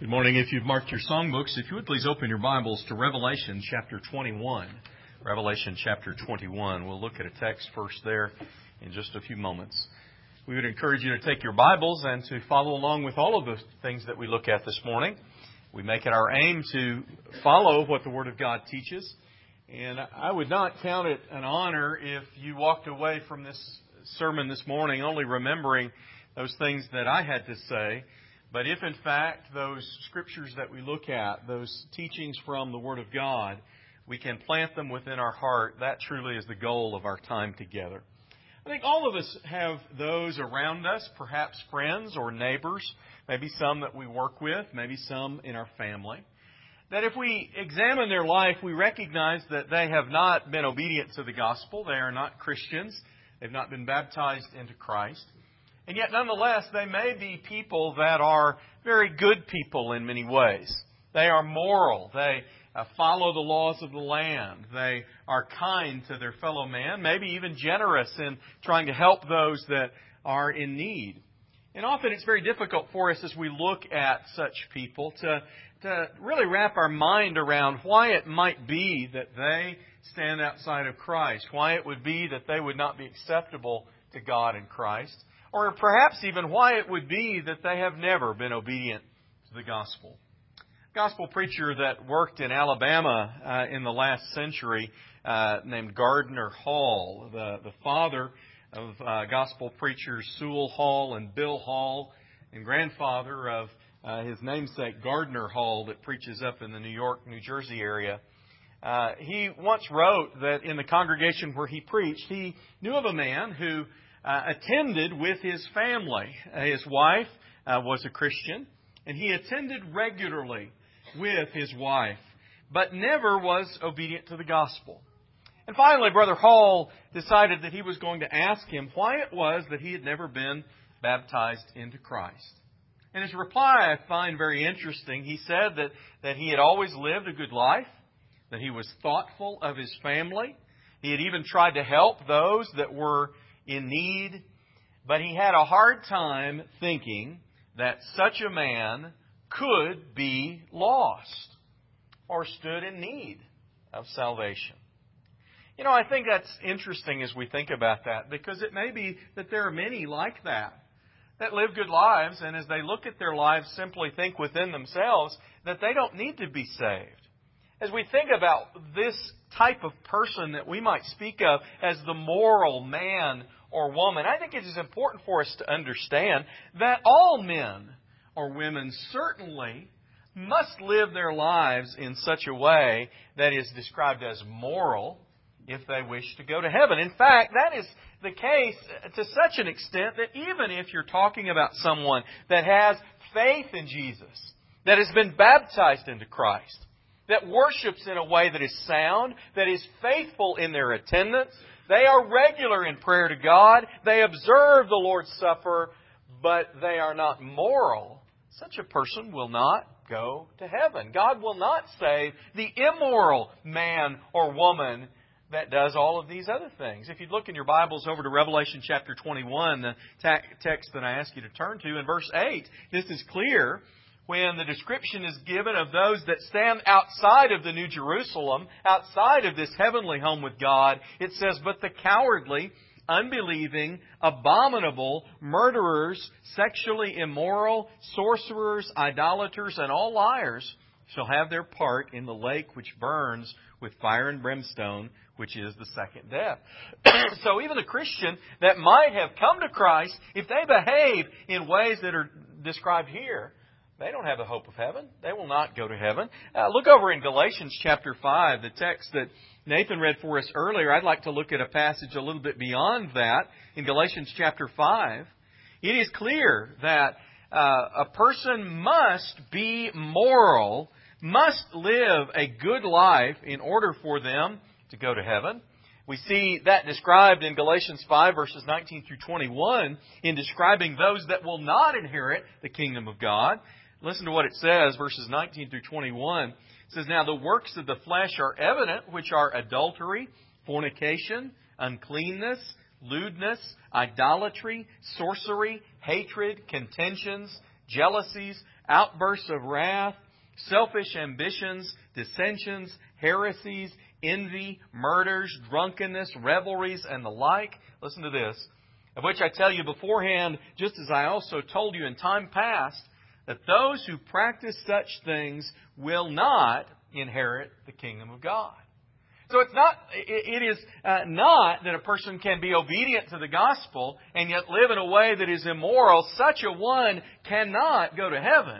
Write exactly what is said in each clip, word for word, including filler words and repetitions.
Good morning. If you've marked your songbooks, if you would please open your Bibles to Revelation chapter twenty-one. Revelation chapter twenty-one. We'll look at a text first there in just a few moments. We would encourage you to take your Bibles and to follow along with all of the things that we look at this morning. We make it our aim to follow what the Word of God teaches. And I would not count it an honor if you walked away from this sermon this morning only remembering those things that I had to say. But if, in fact, those scriptures that we look at, those teachings from the Word of God, we can plant them within our heart, that truly is the goal of our time together. I think all of us have those around us, perhaps friends or neighbors, maybe some that we work with, maybe some in our family, that if we examine their life, we recognize that they have not been obedient to the gospel. They are not Christians. They've not been baptized into Christ. And yet, nonetheless, they may be people that are very good people in many ways. They are moral. They uh, follow the laws of the land. They are kind to their fellow man, maybe even generous in trying to help those that are in need. And often it's very difficult for us as we look at such people to, to really wrap our mind around why it might be that they stand outside of Christ, why it would be that they would not be acceptable to God in Christ. Or perhaps even why it would be that they have never been obedient to the gospel. A gospel preacher that worked in Alabama uh, in the last century uh, named Gardner Hall, the, the father of uh, gospel preachers Sewell Hall and Bill Hall, and grandfather of uh, his namesake Gardner Hall that preaches up in the New York, New Jersey area. Uh, he once wrote that in the congregation where he preached, he knew of a man who Uh, attended with his family. Uh, his wife uh, was a Christian, and he attended regularly with his wife, but never was obedient to the gospel. And finally, Brother Hall decided that he was going to ask him why it was that he had never been baptized into Christ. And his reply I find very interesting. He said that, that he had always lived a good life, that he was thoughtful of his family. He had even tried to help those that were in need, but he had a hard time thinking that such a man could be lost or stood in need of salvation. You know, I think that's interesting as we think about that, because it may be that there are many like that, that live good lives, and as they look at their lives, simply think within themselves that they don't need to be saved. As we think about this type of person that we might speak of as the moral man or woman, I think it is important for us to understand that all men or women certainly must live their lives in such a way that is described as moral if they wish to go to heaven. In fact, that is the case to such an extent that even if you're talking about someone that has faith in Jesus, that has been baptized into Christ, that worships in a way that is sound, that is faithful in their attendance, they are regular in prayer to God, they observe the Lord's Supper, but they are not moral, such a person will not go to heaven. God will not save the immoral man or woman that does all of these other things. If you look in your Bibles over to Revelation chapter twenty-one, the text that I ask you to turn to, in verse eight, this is clear. When the description is given of those that stand outside of the New Jerusalem, outside of this heavenly home with God, it says, "But the cowardly, unbelieving, abominable, murderers, sexually immoral, sorcerers, idolaters, and all liars shall have their part in the lake which burns with fire and brimstone, which is the second death." So even the Christian that might have come to Christ, if they behave in ways that are described here, they don't have a hope of heaven. They will not go to heaven. Uh, look over in Galatians chapter five, the text that Nathan read for us earlier. I'd like to look at a passage a little bit beyond that. In Galatians chapter five, it is clear that uh, a person must be moral, must live a good life in order for them to go to heaven. We see that described in Galatians five, verses nineteen through twenty-one, in describing those that will not inherit the kingdom of God. Listen to what it says, verses nineteen through twenty-one. It says, "Now the works of the flesh are evident, which are adultery, fornication, uncleanness, lewdness, idolatry, sorcery, hatred, contentions, jealousies, outbursts of wrath, selfish ambitions, dissensions, heresies, envy, murders, drunkenness, revelries, and the like. Listen to this. Of which I tell you beforehand, just as I also told you in time past, that those who practice such things will not inherit the kingdom of God. So it's not, it is uh, not that a person can be obedient to the gospel and yet live in a way that is immoral. Such a one cannot go to heaven.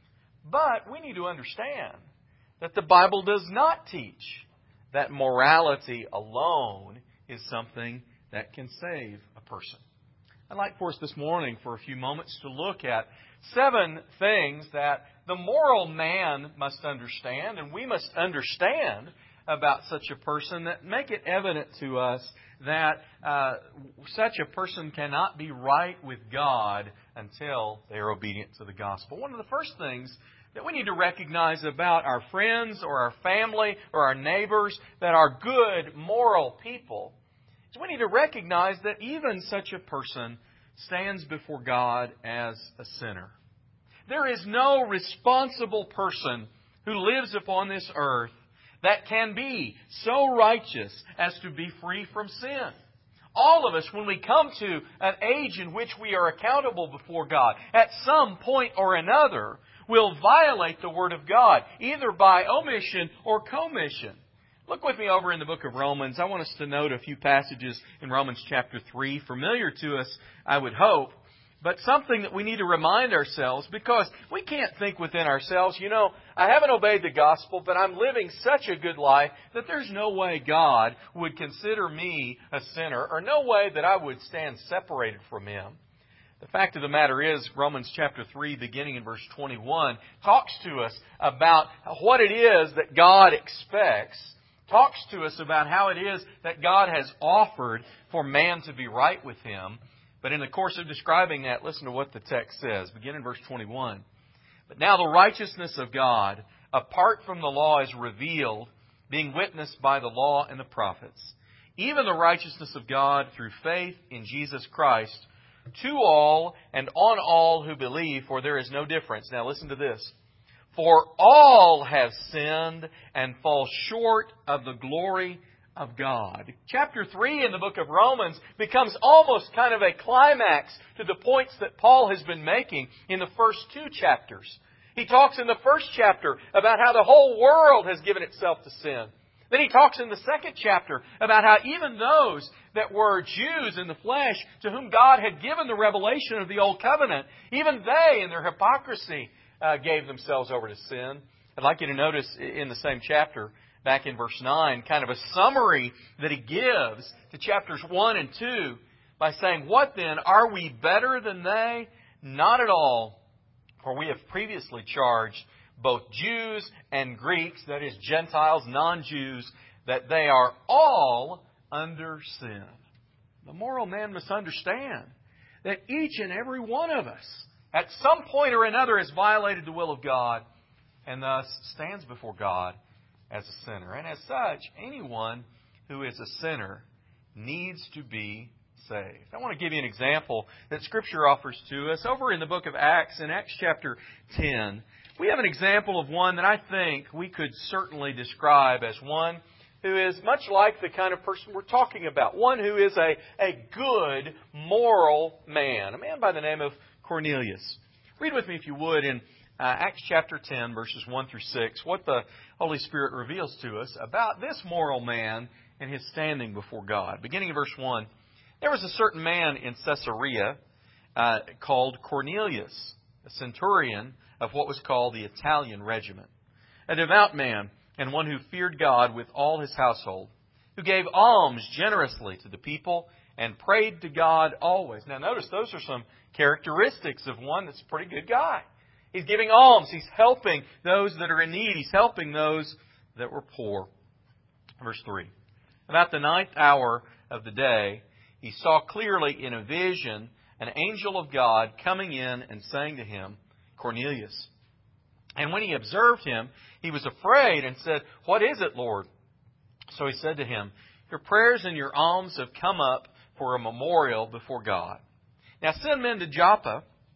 But we need to understand that the Bible does not teach that morality alone is something that can save a person. I'd like for us this morning for a few moments to look at seven things that the moral man must understand, and we must understand about such a person, that make it evident to us that uh, such a person cannot be right with God until they are obedient to the gospel. One of the first things that we need to recognize about our friends or our family or our neighbors that are good, moral people is we need to recognize that even such a person stands before God as a sinner. There is no responsible person who lives upon this earth that can be so righteous as to be free from sin. All of us, when we come to an age in which we are accountable before God, at some point or another, will violate the Word of God, either by omission or commission. Look with me over in the book of Romans. I want us to note a few passages in Romans chapter three, familiar to us, I would hope, but something that we need to remind ourselves, because we can't think within ourselves, you know, I haven't obeyed the gospel, but I'm living such a good life that there's no way God would consider me a sinner, or no way that I would stand separated from Him. The fact of the matter is, Romans chapter three, beginning in verse twenty-one, talks to us about what it is that God expects, talks to us about how it is that God has offered for man to be right with Him. But in the course of describing that, listen to what the text says. Begin in verse twenty-one. But now the righteousness of God, apart from the law, is revealed, being witnessed by the law and the prophets. Even the righteousness of God through faith in Jesus Christ, to all and on all who believe, for there is no difference. Now listen to this. For all have sinned and fall short of the glory of God. Chapter three in the book of Romans becomes almost kind of a climax to the points that Paul has been making in the first two chapters. He talks in the first chapter about how the whole world has given itself to sin. Then he talks in the second chapter about how even those that were Jews in the flesh, to whom God had given the revelation of the Old Covenant, even they in their hypocrisy uh, gave themselves over to sin. I'd like you to notice in the same chapter, back in verse nine, kind of a summary that he gives to chapters one and two by saying, what then? Are we better than they? Not at all. For we have previously charged both Jews and Greeks, that is Gentiles, non-Jews, that they are all under sin. The moral man must understand that each and every one of us at some point or another has violated the will of God and thus stands before God as a sinner. And as such, anyone who is a sinner needs to be saved. I want to give you an example that Scripture offers to us. Over in the book of Acts, in Acts chapter ten, we have an example of one that I think we could certainly describe as one who is much like the kind of person we're talking about. One who is a, a good, moral man. A man by the name of Cornelius. Read with me, if you would, in uh, Acts chapter ten, verses one through six, what the Holy Spirit reveals to us about this moral man and his standing before God. Beginning in verse one, there was a certain man in Caesarea uh, called Cornelius, a centurion of what was called the Italian regiment, a devout man and one who feared God with all his household, who gave alms generously to the people and prayed to God always. Now notice those are some characteristics of one that's a pretty good guy. He's giving alms. He's helping those that are in need. He's helping those that were poor. Verse three. About the ninth hour of the day, he saw clearly in a vision an angel of God coming in and saying to him, Cornelius. And when he observed him, he was afraid and said, What is it, Lord? So he said to him, Your prayers and your alms have come up for a memorial before God. Now send men to Joppa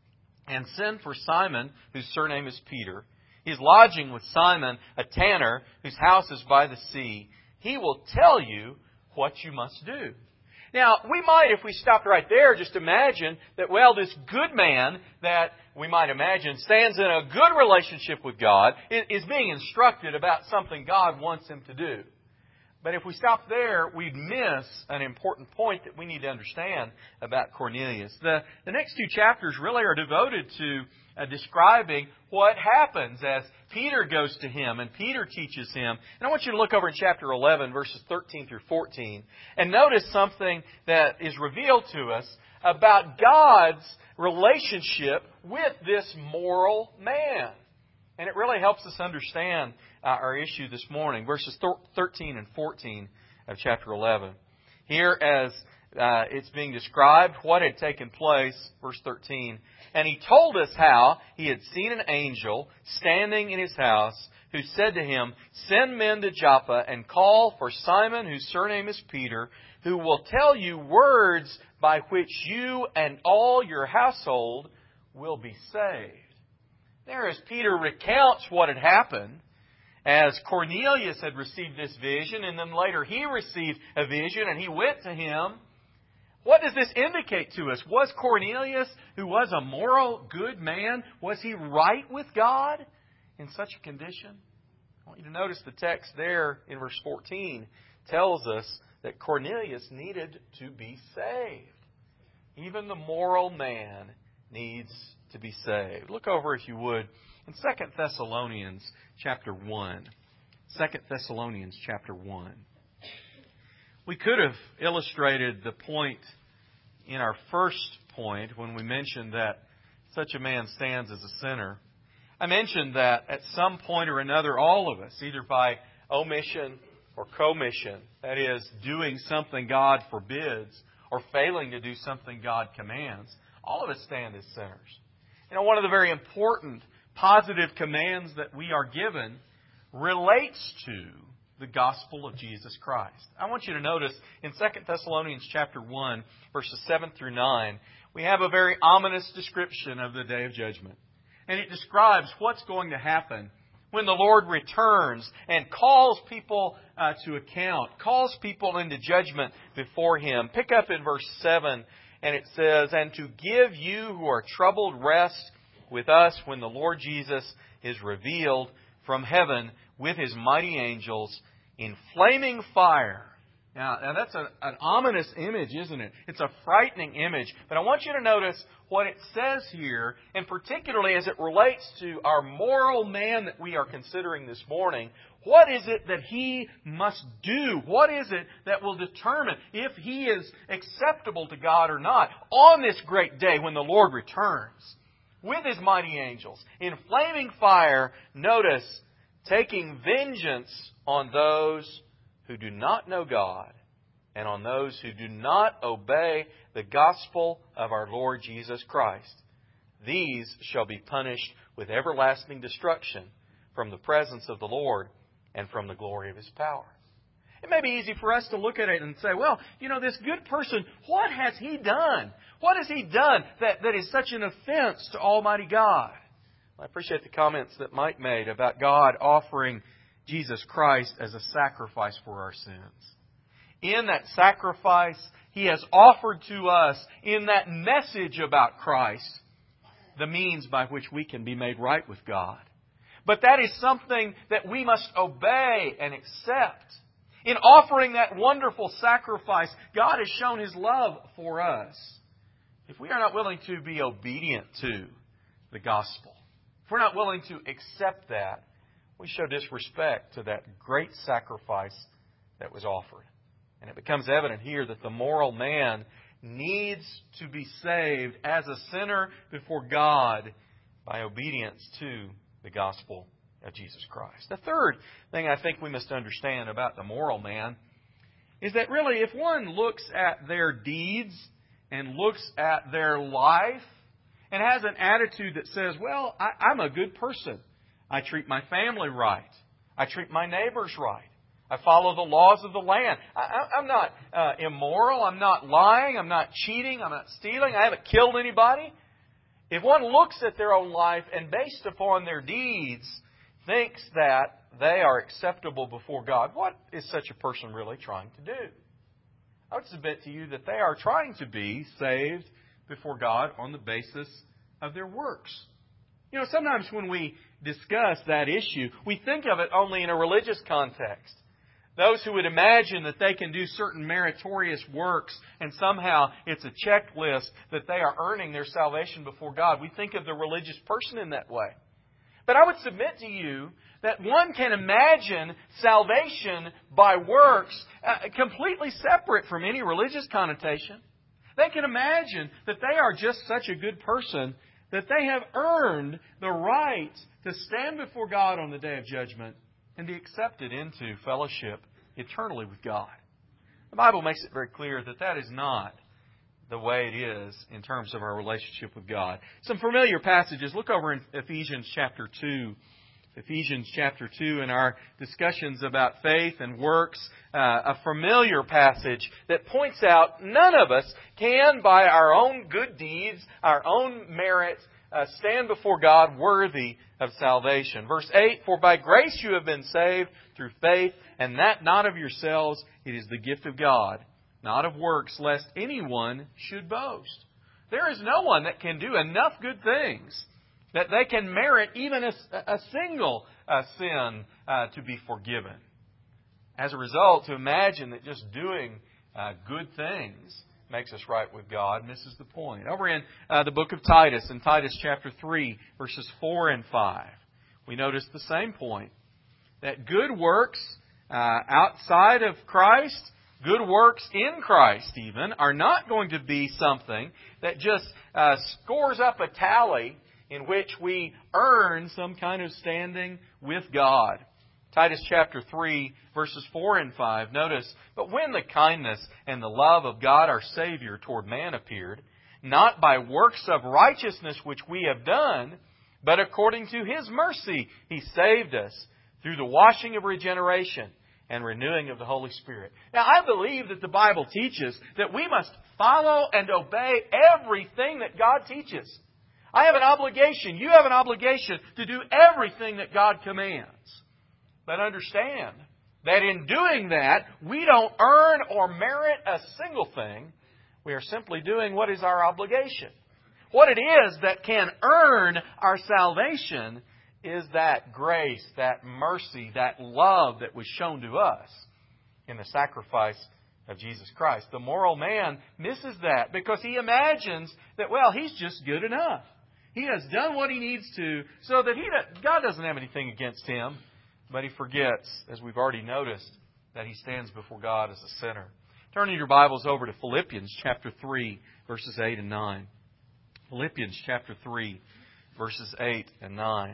and send for Simon, whose surname is Peter. He is lodging with Simon, a tanner, whose house is by the sea. He will tell you what you must do." Now, we might, if we stopped right there, just imagine that, well, this good man that we might imagine stands in a good relationship with God is being instructed about something God wants him to do. But if we stop there, we'd miss an important point that we need to understand about Cornelius. The, the next two chapters really are devoted to uh, describing what happens as Peter goes to him and Peter teaches him. And I want you to look over in chapter eleven, verses thirteen through fourteen, and notice something that is revealed to us about God's relationship with this moral man. And it really helps us understand uh, our issue this morning. Verses thirteen and fourteen of chapter eleven. Here, as uh, it's being described, what had taken place, verse thirteen. "And he told us how he had seen an angel standing in his house, who said to him, 'Send men to Joppa and call for Simon, whose surname is Peter, who will tell you words by which you and all your household will be saved.'" There, as Peter recounts what had happened, as Cornelius had received this vision, and then later he received a vision and he went to him, what does this indicate to us? Was Cornelius, who was a moral, good man, was he right with God in such a condition? I want you to notice the text there in verse fourteen tells us that Cornelius needed to be saved. Even the moral man needs to be saved. Look over, if you would, in Second Thessalonians chapter one. Second Thessalonians chapter one. We could have illustrated the point in our first point when we mentioned that such a man stands as a sinner. I mentioned that at some point or another, all of us, either by omission or commission, that is, doing something God forbids or failing to do something God commands, all of us stand as sinners. You know, one of the very important positive commands that we are given relates to the gospel of Jesus Christ. I want you to notice in Second Thessalonians chapter one, verses seven through nine, we have a very ominous description of the day of judgment. And it describes what's going to happen when the Lord returns and calls people uh, to account, calls people into judgment before Him. Pick up in verse seven, and it says, "And to give you who are troubled rest with us when the Lord Jesus is revealed from heaven with His mighty angels in flaming fire." Now, now that's a, an ominous image, isn't it? It's a frightening image. But I want you to notice what it says here, and particularly as it relates to our moral man that we are considering this morning. What is it that he must do? What is it that will determine if he is acceptable to God or not on this great day when the Lord returns with His mighty angels in flaming fire? Notice, taking vengeance on those who do not know God and on those who do not obey the gospel of our Lord Jesus Christ. These shall be punished with everlasting destruction from the presence of the Lord and from the glory of His power. It may be easy for us to look at it and say, well, you know, this good person, what has he done? What has he done that, that is such an offense to Almighty God? I appreciate the comments that Mike made about God offering Jesus Christ as a sacrifice for our sins. In that sacrifice, He has offered to us, in that message about Christ, the means by which we can be made right with God. But that is something that we must obey and accept. In offering that wonderful sacrifice, God has shown His love for us. If we are not willing to be obedient to the gospel, if we're not willing to accept that, we show disrespect to that great sacrifice that was offered. And it becomes evident here that the moral man needs to be saved as a sinner before God by obedience to the gospel of Jesus Christ. The third thing I think we must understand about the moral man is that really if one looks at their deeds and looks at their life and has an attitude that says, well, I, I'm a good person. I treat my family right. I treat my neighbors right. I follow the laws of the land. I, I'm not uh, immoral. I'm not lying. I'm not cheating. I'm not stealing. I haven't killed anybody. If one looks at their own life and based upon their deeds thinks that they are acceptable before God, what is such a person really trying to do? I would submit to you that they are trying to be saved before God on the basis of their works. You know, sometimes when we discuss that issue, we think of it only in a religious context. Those who would imagine that they can do certain meritorious works and somehow it's a checklist that they are earning their salvation before God. We think of the religious person in that way. But I would submit to you that one can imagine salvation by works uh, completely separate from any religious connotation. They can imagine that they are just such a good person that they have earned the right to stand before God on the day of judgment and be accepted into fellowship eternally with God. The Bible makes it very clear that that is not the way it is in terms of our relationship with God. Some familiar passages. Look over in Ephesians chapter two. Ephesians chapter two in our discussions about faith and works. Uh, a familiar passage that points out none of us can, by our own good deeds, our own merit, uh, stand before God worthy of salvation. Verse eight, for by grace you have been saved through faith, and that not of yourselves, it is the gift of God, not of works, lest anyone should boast. There is no one that can do enough good things that they can merit even a, a single uh, sin uh, to be forgiven. As a result, to imagine that just doing uh, good things makes us right with God misses the point. Over in uh, the book of Titus, in Titus chapter three, verses four and five, we notice the same point. That good works uh, outside of Christ, good works in Christ even, are not going to be something that just uh, scores up a tally in which we earn some kind of standing with God. Titus chapter three, verses four and five, notice, but when the kindness and the love of God our Savior toward man appeared, not by works of righteousness which we have done, but according to His mercy He saved us through the washing of regeneration and renewing of the Holy Spirit. Now, I believe that the Bible teaches that we must follow and obey everything that God teaches. I have an obligation, you have an obligation to do everything that God commands. But understand that in doing that, we don't earn or merit a single thing. We are simply doing what is our obligation. What it is that can earn our salvation is that grace, that mercy, that love that was shown to us in the sacrifice of Jesus Christ. The moral man misses that because he imagines that, well, he's just good enough. He has done what he needs to so that he God doesn't have anything against him. But he forgets, as we've already noticed, that he stands before God as a sinner. Turning your Bibles over to Philippians chapter three, verses eight and nine. Philippians chapter three, verses eight and nine.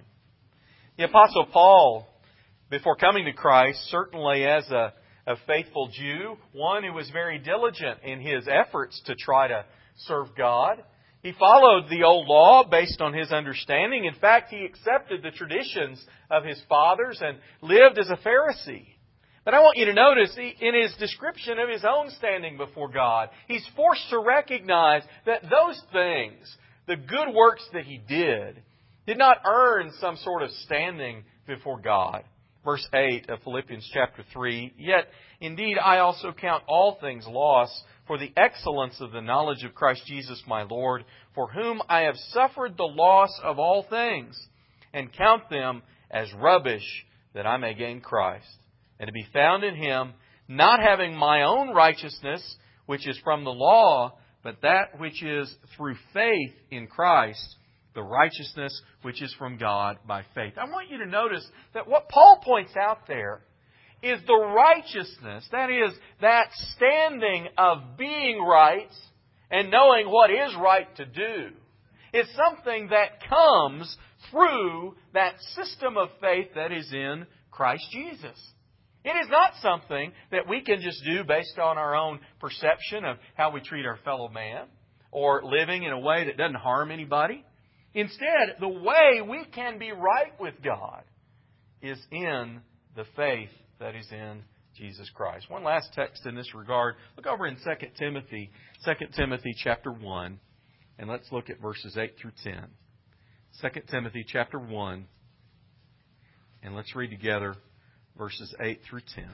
The Apostle Paul, before coming to Christ, certainly as a, a faithful Jew, one who was very diligent in his efforts to try to serve God, he followed the old law based on his understanding. In fact, he accepted the traditions of his fathers and lived as a Pharisee. But I want you to notice, in his description of his own standing before God, he's forced to recognize that those things, the good works that he did, did not earn some sort of standing before God. Verse eight of Philippians chapter three, yet indeed I also count all things loss for the excellence of the knowledge of Christ Jesus my Lord, for whom I have suffered the loss of all things, and count them as rubbish, that I may gain Christ, and to be found in Him, not having my own righteousness, which is from the law, but that which is through faith in Christ, the righteousness which is from God by faith. I want you to notice that what Paul points out there is the righteousness, that is, that standing of being right and knowing what is right to do, is something that comes through that system of faith that is in Christ Jesus. It is not something that we can just do based on our own perception of how we treat our fellow man or living in a way that doesn't harm anybody. Instead, the way we can be right with God is in the faith that is in Jesus Christ. One last text in this regard. Look over in Second Timothy, Second Timothy chapter one. And let's look at verses eight through ten. Second Timothy chapter one. And let's read together verses eight through ten.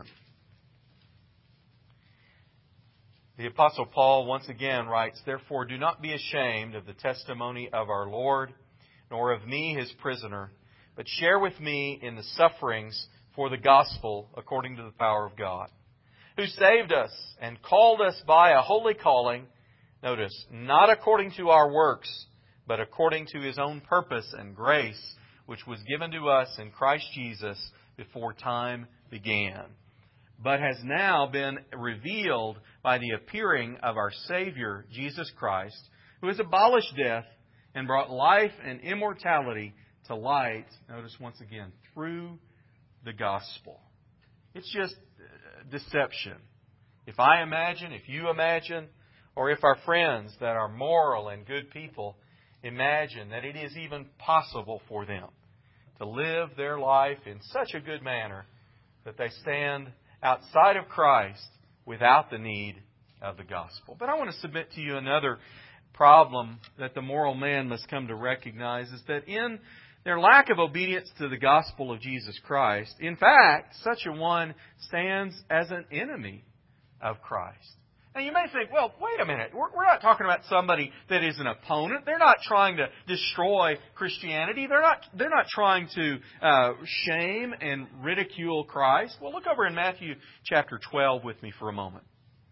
The Apostle Paul once again writes, "Therefore do not be ashamed of the testimony of our Lord, nor of me his prisoner, but share with me in the sufferings for the gospel according to the power of God, who saved us and called us by a holy calling," notice, "not according to our works, but according to His own purpose and grace, which was given to us in Christ Jesus before time began, but has now been revealed by the appearing of our Savior, Jesus Christ, who has abolished death and brought life and immortality to light," notice once again, "through the gospel." It's just deception. If I imagine, if you imagine, or if our friends that are moral and good people imagine that it is even possible for them to live their life in such a good manner that they stand outside of Christ without the need of the gospel. But I want to submit to you another problem that the moral man must come to recognize, is that in their lack of obedience to the gospel of Jesus Christ, in fact, such a one stands as an enemy of Christ. Now you may think, well, wait a minute, we're, we're not talking about somebody that is an opponent. They're not trying to destroy Christianity. They're not, they're not trying to uh, shame and ridicule Christ. Well, look over in Matthew chapter twelve with me for a moment.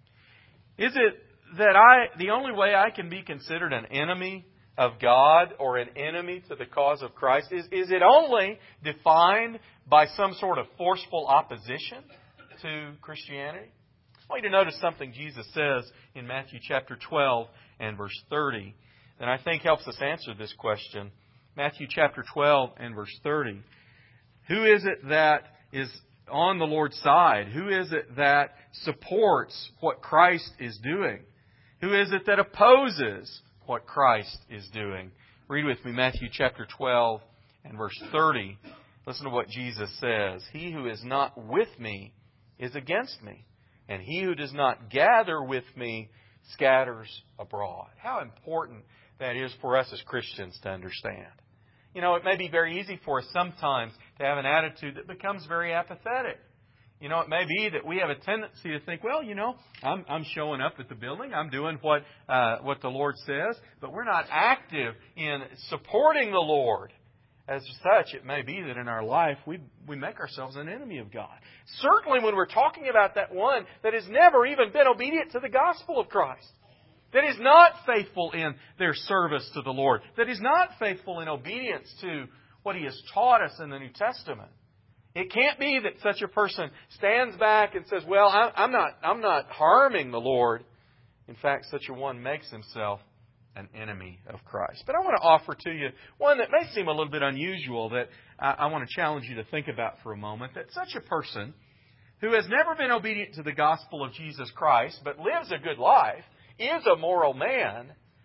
Is it that I, the only way I can be considered an enemy of God or an enemy to the cause of Christ, is, is it only defined by some sort of forceful opposition to Christianity? I want you to notice something Jesus says in Matthew chapter twelve and verse thirty that I think helps us answer this question. Matthew chapter twelve and verse thirty. Who is it that is on the Lord's side? Who is it that supports what Christ is doing? Who is it that opposes what Christ is doing? Read with me Matthew chapter twelve and verse thirty. Listen to what Jesus says. "He who is not with me is against me, and he who does not gather with me scatters abroad." How important that is for us as Christians to understand. You know, it may be very easy for us sometimes to have an attitude that becomes very apathetic. You know, it may be that we have a tendency to think, well, you know, I'm, I'm showing up at the building, I'm doing what uh, what the Lord says, but we're not active in supporting the Lord. As such, it may be that in our life we we make ourselves an enemy of God. Certainly when we're talking about that one that has never even been obedient to the gospel of Christ, that is not faithful in their service to the Lord, that is not faithful in obedience to what He has taught us in the New Testament. It can't be that such a person stands back and says, well, I'm not, I'm not harming the Lord. In fact, such a one makes himself an enemy of Christ. But I want to offer to you one that may seem a little bit unusual that I, I want to challenge you to think about for a moment. That such a person who has never been obedient to the gospel of Jesus Christ but lives a good life, is a moral man,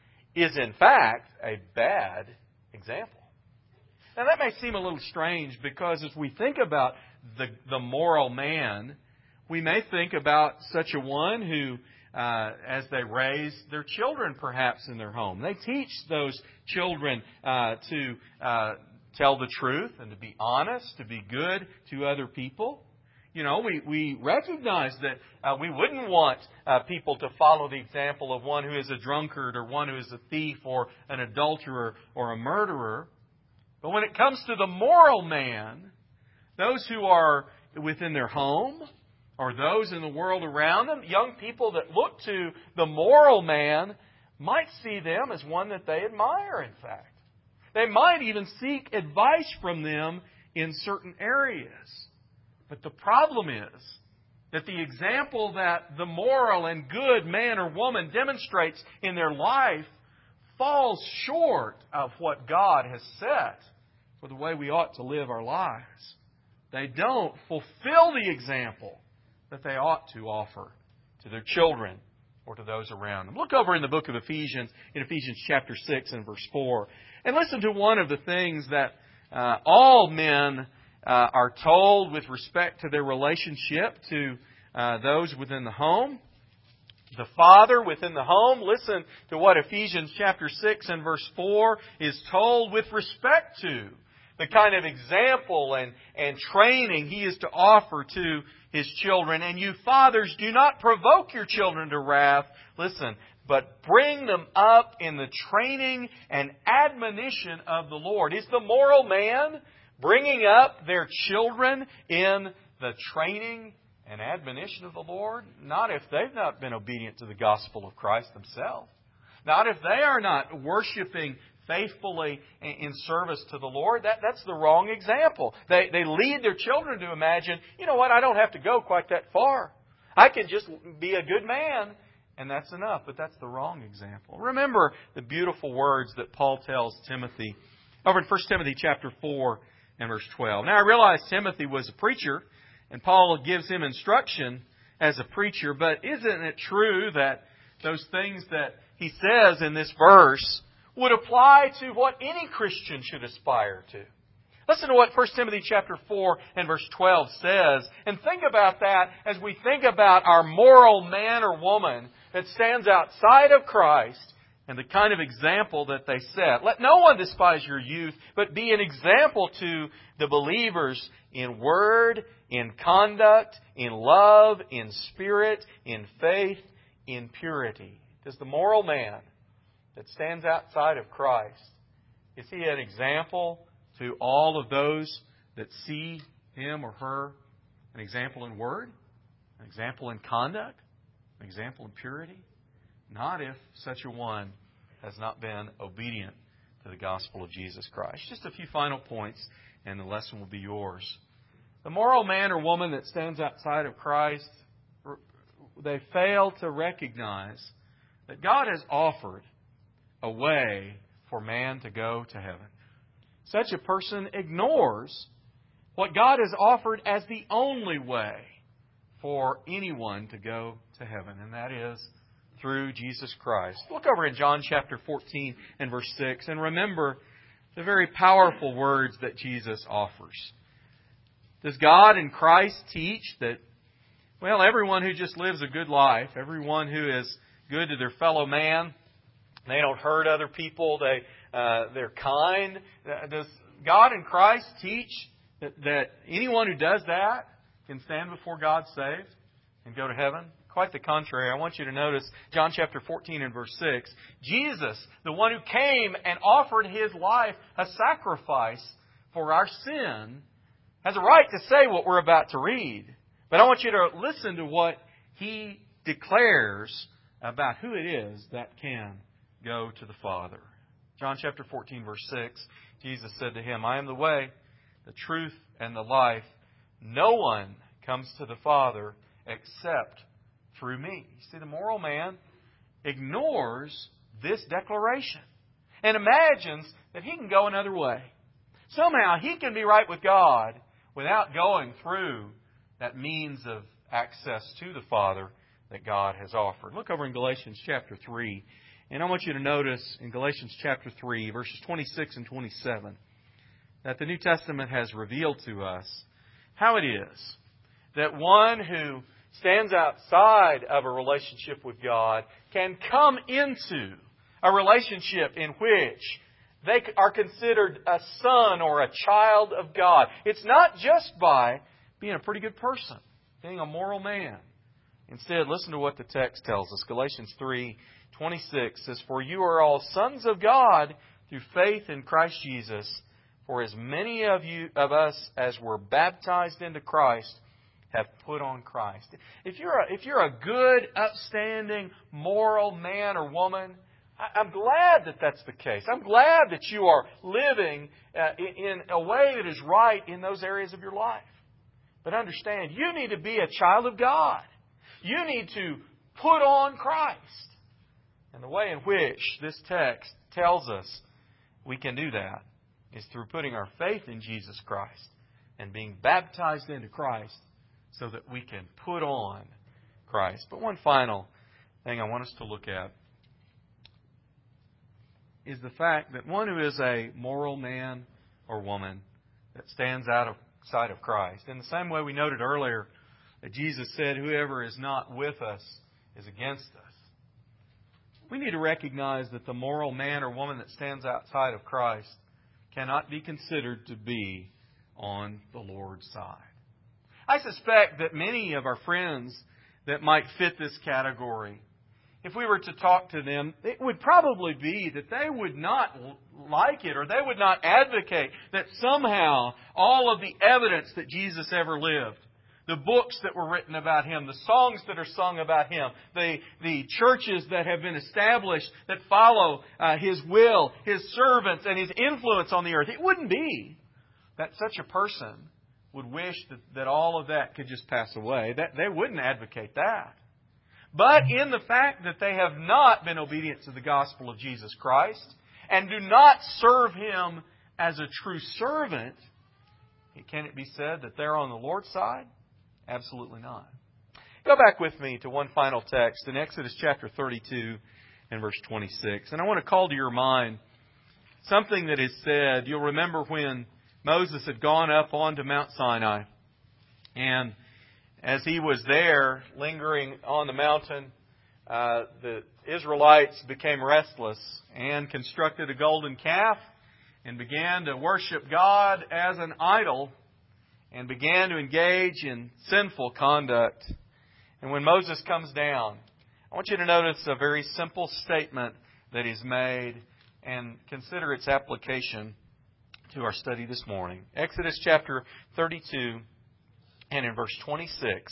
is in fact a bad example. Now that may seem a little strange because as we think about the, the moral man, we may think about such a one who Uh, as they raise their children perhaps in their home. They teach those children uh, to uh, tell the truth and to be honest, to be good to other people. You know, we, we recognize that uh, we wouldn't want uh, people to follow the example of one who is a drunkard or one who is a thief or an adulterer or a murderer. But when it comes to the moral man, those who are within their home, or those in the world around them, young people that look to the moral man might see them as one that they admire, in fact. They might even seek advice from them in certain areas. But the problem is that the example that the moral and good man or woman demonstrates in their life falls short of what God has set for the way we ought to live our lives. They don't fulfill the example that they ought to offer to their children or to those around them. Look over in the book of Ephesians, in Ephesians chapter six and verse four, and listen to one of the things that uh, all men uh, are told with respect to their relationship to uh, those within the home. The father within the home, listen to what Ephesians chapter six and verse four is told with respect to the kind of example and, and training he is to offer to his children. And you fathers, do not provoke your children to wrath, listen, but bring them up in the training and admonition of the Lord. Is the moral man bringing up their children in the training and admonition of the Lord? Not if they've not been obedient to the gospel of Christ themselves. Not if they are not worshiping faithfully in service to the Lord. That, that's the wrong example. They, they lead their children to imagine, you know what, I don't have to go quite that far. I can just be a good man, and that's enough. But that's the wrong example. Remember the beautiful words that Paul tells Timothy over in First Timothy chapter four and verse twelve. Now I realize Timothy was a preacher, and Paul gives him instruction as a preacher, but isn't it true that those things that he says in this verse would apply to what any Christian should aspire to? Listen to what First Timothy chapter four and verse twelve says, and think about that as we think about our moral man or woman that stands outside of Christ and the kind of example that they set. Let no one despise your youth, but be an example to the believers in word, in conduct, in love, in spirit, in faith, in purity. Does the moral man that stands outside of Christ, is he an example to all of those that see him or her? An example in word? An example in conduct? An example in purity? Not if such a one has not been obedient to the gospel of Jesus Christ. Just a few final points, and the lesson will be yours. The moral man or woman that stands outside of Christ, they fail to recognize that God has offered a way for man to go to heaven. Such a person ignores what God has offered as the only way for anyone to go to heaven, and that is through Jesus Christ. Look over in John chapter fourteen and verse six, and remember the very powerful words that Jesus offers. Does God in Christ teach that, well, everyone who just lives a good life, everyone who is good to their fellow man, they don't hurt other people, they, uh, they're kind? Does God in Christ teach that, that anyone who does that can stand before God saved and go to heaven? Quite the contrary. I want you to notice John chapter fourteen and verse six. Jesus, the one who came and offered His life a sacrifice for our sin, has a right to say what we're about to read. But I want you to listen to what He declares about who it is that can go to the Father. John chapter fourteen, verse six, Jesus said to him, I am the way, the truth, and the life. No one comes to the Father except through me. You see, the moral man ignores this declaration and imagines that he can go another way. Somehow he can be right with God without going through that means of access to the Father that God has offered. Look over in Galatians chapter three. And I want you to notice in Galatians chapter three, verses twenty-six and twenty-seven, that the New Testament has revealed to us how it is that one who stands outside of a relationship with God can come into a relationship in which they are considered a son or a child of God. It's not just by being a pretty good person, being a moral man. Instead, listen to what the text tells us. Galatians three twenty-six says, For you are all sons of God through faith in Christ Jesus. For as many of you of us as were baptized into Christ have put on Christ. If you're a, if you're a good, upstanding, moral man or woman, I, I'm glad that that's the case. I'm glad that you are living uh, in, in a way that is right in those areas of your life. But understand, you need to be a child of God. You need to put on Christ. And the way in which this text tells us we can do that is through putting our faith in Jesus Christ and being baptized into Christ so that we can put on Christ. But one final thing I want us to look at is the fact that one who is a moral man or woman that stands outside of Christ, in the same way we noted earlier that Jesus said, whoever is not with us is against us. We need to recognize that the moral man or woman that stands outside of Christ cannot be considered to be on the Lord's side. I suspect that many of our friends that might fit this category, if we were to talk to them, it would probably be that they would not like it or they would not advocate that somehow all of the evidence that Jesus ever lived, the books that were written about Him, the songs that are sung about Him, the, the churches that have been established that follow uh, His will, His servants, and His influence on the earth. It wouldn't be that such a person would wish that, that all of that could just pass away. That they wouldn't advocate that. But in the fact that they have not been obedient to the gospel of Jesus Christ and do not serve Him as a true servant, can it be said that they're on the Lord's side? Absolutely not. Go back with me to one final text in Exodus chapter thirty-two and verse twenty-six. And I want to call to your mind something that is said. You'll remember when Moses had gone up onto Mount Sinai, and as he was there lingering on the mountain, uh, the Israelites became restless and constructed a golden calf and began to worship God as an idol and began to engage in sinful conduct. And when Moses comes down, I want you to notice a very simple statement that is made and consider its application to our study this morning. Exodus chapter thirty-two and in verse twenty-six.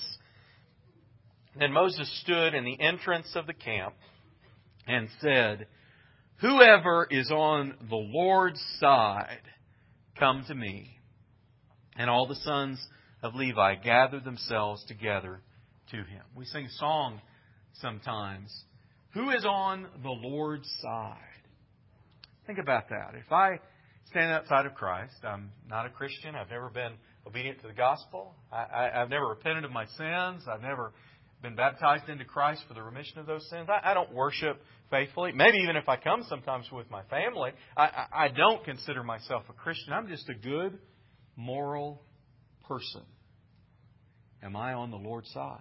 Then Moses stood in the entrance of the camp and said, "Whoever is on the Lord's side, come to me." And all the sons of Levi gathered themselves together to him. We sing a song sometimes. Who is on the Lord's side? Think about that. If I stand outside of Christ, I'm not a Christian, I've never been obedient to the gospel, I, I, I've never repented of my sins, I've never been baptized into Christ for the remission of those sins, I, I don't worship faithfully. Maybe even if I come sometimes with my family, I, I, I don't consider myself a Christian. I'm just a good, moral person. Am I on the Lord's side?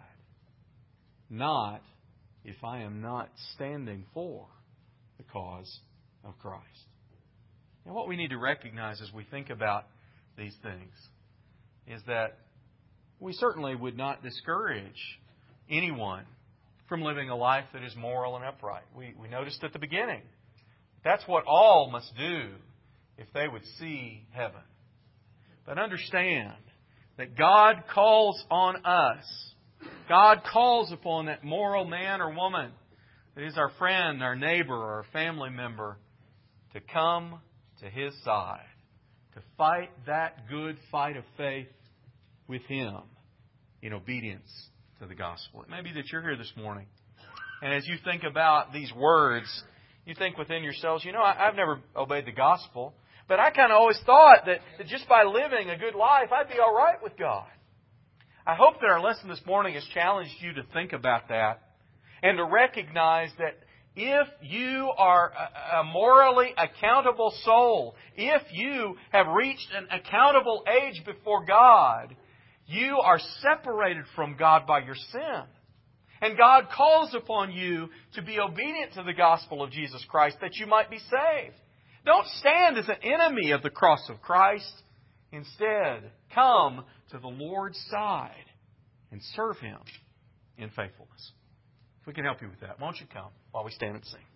Not if I am not standing for the cause of Christ. And what we need to recognize as we think about these things is that we certainly would not discourage anyone from living a life that is moral and upright. We, we noticed at the beginning, that's what all must do if they would see heaven. But understand that God calls on us. God calls upon that moral man or woman that is our friend, our neighbor, or our family member to come to His side, to fight that good fight of faith with Him in obedience to the gospel. It may be that you're here this morning, and as you think about these words, you think within yourselves, you know, I, I've never obeyed the gospel, but I kind of always thought that, that just by living a good life, I'd be all right with God. I hope that our lesson this morning has challenged you to think about that and to recognize that if you are a morally accountable soul, if you have reached an accountable age before God, you are separated from God by your sin. And God calls upon you to be obedient to the gospel of Jesus Christ that you might be saved. Don't stand as an enemy of the cross of Christ. Instead, come to the Lord's side and serve Him in faithfulness. If we can help you with that, won't you come while we stand and sing?